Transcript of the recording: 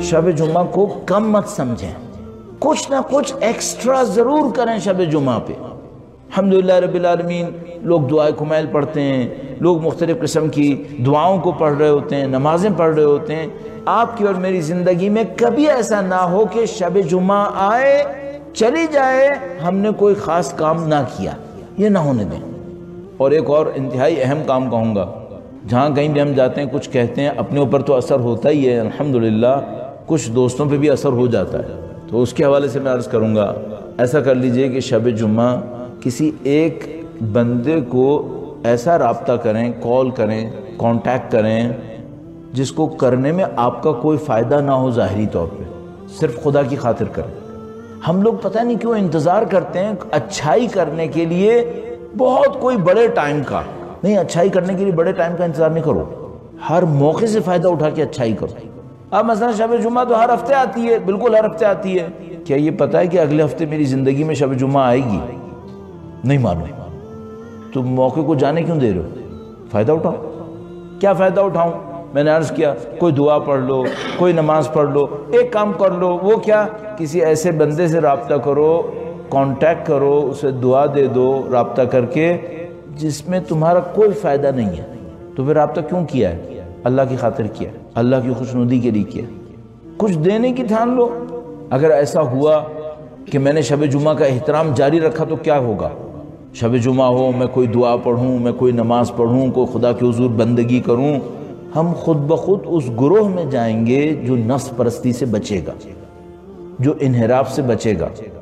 شب جمعہ کو کم مت سمجھیں، کچھ نہ کچھ ایکسٹرا ضرور کریں شب جمعہ پہ۔ الحمدللہ رب العالمین، لوگ دعائے کمیل پڑھتے ہیں، لوگ مختلف قسم کی دعاؤں کو پڑھ رہے ہوتے ہیں، نمازیں پڑھ رہے ہوتے ہیں۔ آپ کی اور میری زندگی میں کبھی ایسا نہ ہو کہ شب جمعہ آئے چلی جائے ہم نے کوئی خاص کام نہ کیا، یہ نہ ہونے دیں۔ اور ایک اور انتہائی اہم کام کہوں گا، جہاں کہیں بھی ہم جاتے ہیں کچھ کہتے ہیں، اپنے اوپر تو اثر ہوتا ہی ہے الحمدللہ، کچھ دوستوں پہ بھی اثر ہو جاتا ہے، تو اس کے حوالے سے میں عرض کروں گا، ایسا کر لیجئے کہ شب جمعہ کسی ایک بندے کو ایسا رابطہ کریں، کال کریں، کانٹیکٹ کریں جس کو کرنے میں آپ کا کوئی فائدہ نہ ہو ظاہری طور پہ، صرف خدا کی خاطر کریں۔ ہم لوگ پتہ نہیں کیوں انتظار کرتے ہیں اچھائی کرنے کے لیے بہت کوئی بڑے ٹائم کا، نہیں، اچھائی کرنے کے لیے بڑے ٹائم کا انتظار نہیں کرو، ہر موقع سے فائدہ اٹھا کے اچھائی کرو۔ اب مثلا شب جمعہ تو ہر ہفتے آتی ہے، بالکل ہر ہفتے آتی ہے، کیا یہ پتہ ہے کہ اگلے ہفتے میری زندگی میں شب جمعہ آئے گی؟ نہیں معلوم، تو موقع کو جانے کیوں دے رہے ہو؟ فائدہ اٹھاؤ۔ کیا فائدہ اٹھاؤں؟ میں نے عرض کیا، کوئی دعا پڑھ لو، کوئی نماز پڑھ لو، ایک کام کر لو، وہ کیا، کسی ایسے بندے سے رابطہ کرو، کانٹیکٹ کرو، اسے دعا دے دو رابطہ کر کے، جس میں تمہارا کوئی فائدہ نہیں ہے، تو پھر رابطہ کیوں کیا ہے؟ اللہ کی خاطر کیا ہے، اللہ کی خوشنودی کے لیے کیا ہے، کچھ دینے کی ٹھان لو۔ اگر ایسا ہوا کہ میں نے شب جمعہ کا احترام جاری رکھا تو کیا ہوگا؟ شب جمعہ ہو، میں کوئی دعا پڑھوں، میں کوئی نماز پڑھوں، کوئی خدا کے حضور بندگی کروں، ہم خود بخود اس گروہ میں جائیں گے جو نفس پرستی سے بچے گا، جو انحراف سے بچے گا۔